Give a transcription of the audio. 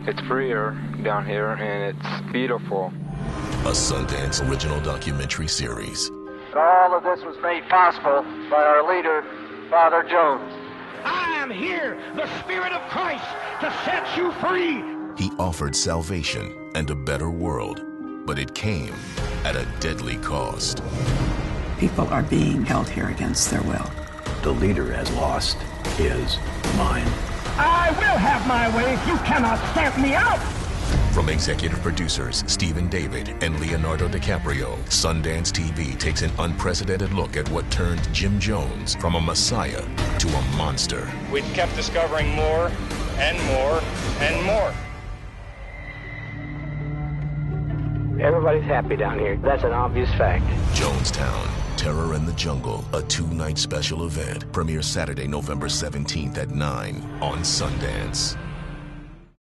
It's freer down here, and it's beautiful. A Sundance original documentary series. All of this was made possible by our leader, Father Jones. I am here, the Spirit of Christ, to set you free. He offered salvation and a better world, but it came at a deadly cost. People are being held here against their will. The leader has lost his mind. I will have my way. You cannot stamp me out. From executive producers Stephen David and Leonardo DiCaprio, Sundance TV takes an unprecedented look at what turned Jim Jones from a messiah to a monster. We've kept discovering more and more and more. Everybody's happy down here. That's an obvious fact. Jonestown, Terror in the Jungle, a 2-night special event. Premieres Saturday, November 17th at 9 on Sundance.